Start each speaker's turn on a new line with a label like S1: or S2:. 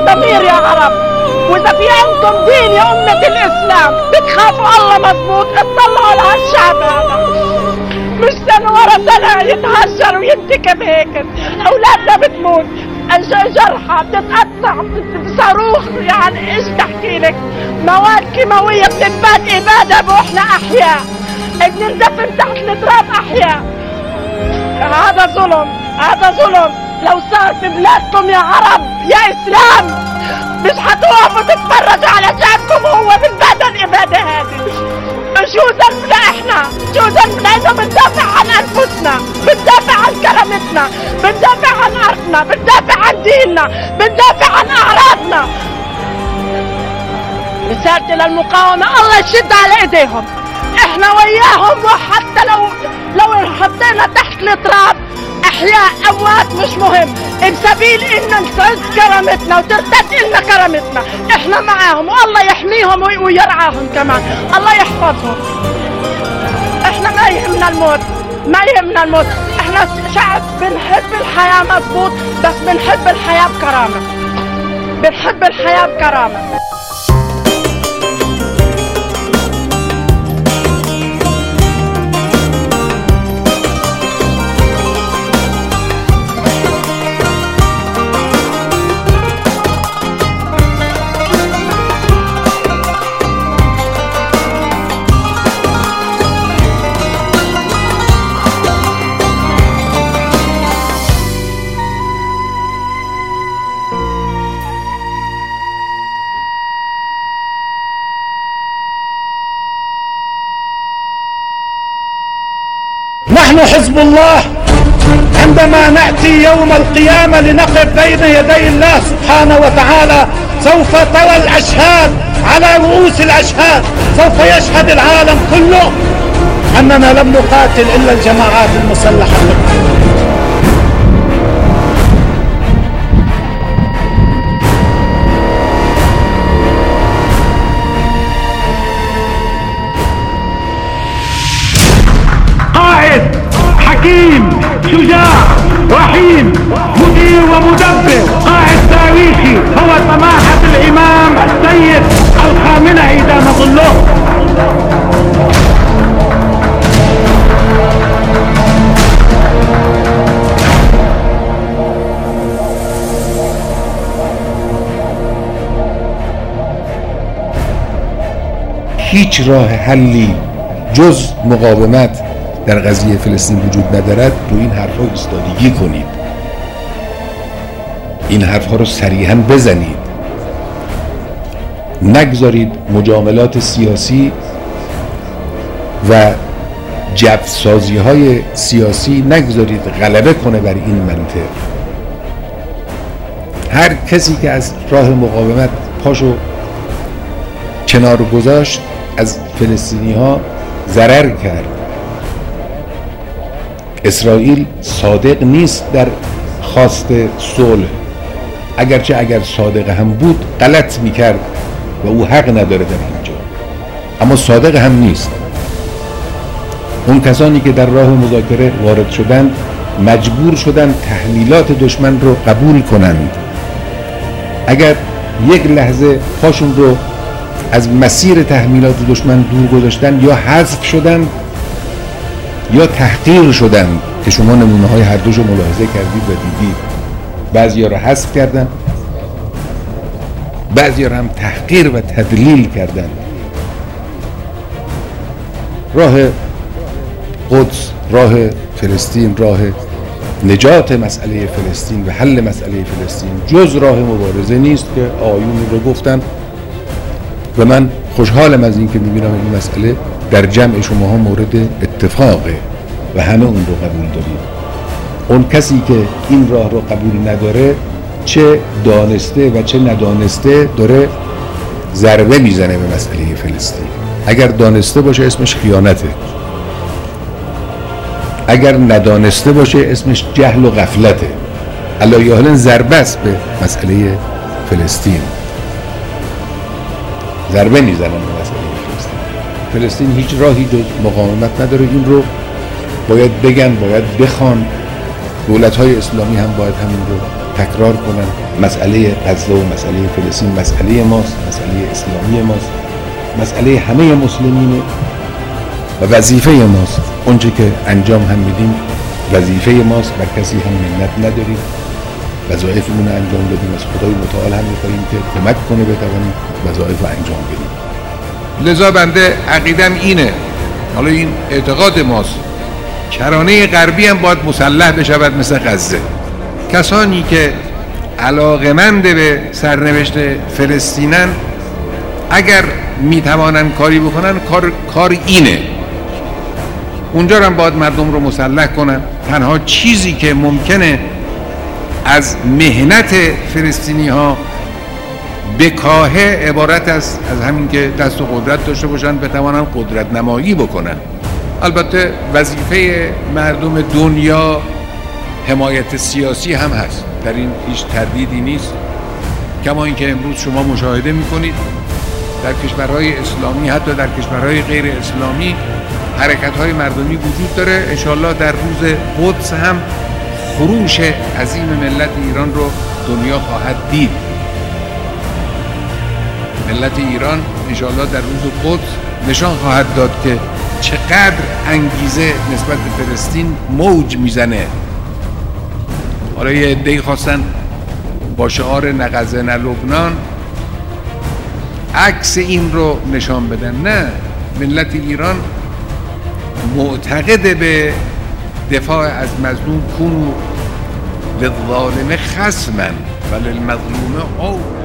S1: ضمير يا عرب، واذا في عندكم دين يا امة الاسلام بتخافوا الله مظبوط اطلعوا على هالشعب هذا، مش سنة ورا سنة يتهجر وينتكب هيك. اولادنا بتموت، جرحى بتتقطع بصاروخ، يعني ايش بحكي لك، مواد كيماوية بتنبات ابادة واحنا احياء، بنندفن تحت التراب احياء. هذا ظلم، هذا ظلم. لو صار في بلادكم يا عرب يا اسلام مش حتوقفوا تتفرجوا على شعبكم وهو بتبادل ابادة هذه. شو ذنبنا احنا؟ شو ذنبنا انه بندافع عن انفسنا، بندافع عن كرامتنا، بندافع عن ارضنا، بندافع عن ديننا، بندافع عن اعراضنا. رسالتي للمقاومة الله يشد على ايديهم، احنا وياهم، وحتى لو حطينا تحت التراب احياء اموات مش مهم، بسبيل ان تعز كرامتنا وترتد لنا كرامتنا، احنا معاهم والله يحميهم ويرعاهم كمان، الله يحفظهم. احنا ما يهمنا الموت، ما يهمنا الموت، احنا شعب بنحب الحياة مضبوط، بس بنحب الحياة بكرامة، بنحب الحياة بكرامة.
S2: نحن حزب الله عندما نأتي يوم القيامة لنقف بين يدي الله سبحانه وتعالى سوف ترى الأشهاد على رؤوس الأشهاد، سوف يشهد العالم كله أننا لم نقاتل إلا الجماعات المسلحة.
S3: حكيم شجاع رحيم مدير ومدبر قائد تاريخي هو سماحة الإمام السيد الخامنئي دام ظله.
S4: هیچ راه حلی جز مقاومت در قضیه فلسطین وجود ندارد. رو این حرفها ایستادگی کنید، این حرفها رو صریحاً بزنید، نگذارید مجاملات سیاسی و جفسازی های سیاسی نگذارید غلبه کنه بر این منطق. هر کسی که از راه مقاومت پاشو کنار گذاشت از فلسطینی ها ضرر کرد. اسرائیل صادق نیست در خواست صلح، اگرچه اگر صادق هم بود غلط میکرد و او حق نداره در اینجا، اما صادق هم نیست. اون کسانی که در راه مذاکره وارد شدند مجبور شدند تحمیلات دشمن رو قبول کنند. اگر یک لحظه پاشون رو از مسیر تحمیلات دشمن دور گذاشتن یا حذف شدند یا تحقیر شدند که شما نمونه های هر دوشو ملاحظه کردید و دیدید. بعضیا رو حذف کردن، بعضیا رو هم تحقیر و تدلیل کردن. راه قدس، راه فلسطین، راه نجات مسئله فلسطین و حل مسئله فلسطین جز راه مبارزه نیست که آیون رو گفتن و من خوشحالم از این که میبینم این مسئله در جمع شما ها مورد اتفاقه و همه اون رو قبول دارید. اون کسی که این راه رو قبول نداره چه دانسته و چه ندانسته داره ضربه میزنه به مسئله فلسطین. اگر دانسته باشه اسمش خیانته، اگر ندانسته باشه اسمش جهل و غفلته. علیه ضربه است به مسئله فلسطین، ضربه میزنن به مسئله فلسطین. فلسطین هیچ راهی جز مقاومت نداره. این رو باید بگن، باید بخوان. دولت‌های اسلامی هم باید همین رو تکرار کنم مسئله غزه و مسئله فلسطین مسئله ماست، مسئله اسلامی ماست، مسئله همه مسلمینه و وظیفه ماست. اونچه که انجام هم میدیم وظیفه ماست، بر کسی هم منت نداریم، وظایفمون رو انجام بدیم. از خدای متعال هم می‌خواهیم که کمک کنه بتوانیم وظایف رو انجام بدیم. لذا بنده عقیدم اینه، حالا این اعتقاد ماست، کرانه غربی هم باید مسلح بشود مثل غزه. کسانی که علاقمند به سرنوشت فلسطینن اگر میتوانن کاری بکنن کار اینه، اونجا هم باید مردم رو مسلح کنن. تنها چیزی که ممکنه از مهنت فلسطینی ها بکاهه عبارت است از همین که دست و قدرت داشته باشن، بتوانن قدرت نمایی بکنن. البته وظیفه مردم دنیا حمایت سیاسی هم هست، در این هیچ تردیدی نیست. کما اینکه امروز شما مشاهده میکنید در کشورهای اسلامی، حتی در کشورهای غیر اسلامی، حرکت‌های مردمی وجود داره. انشالله در روز قدس هم خروش عظیم ملت ایران رو دنیا خواهد دید. ملت ایران انشالله در روز قدس نشان خواهد داد که چقدر انگیزه نسبت به فلسطین موج میزنه. حالا یه عده‌ای خواستن با شعار نه غزه نه لبنان عکس این رو نشان بدن. نه، ملت ایران معتقد به دفاع از مظلوم، کونوا للظالم خصما وللمظلوم عون.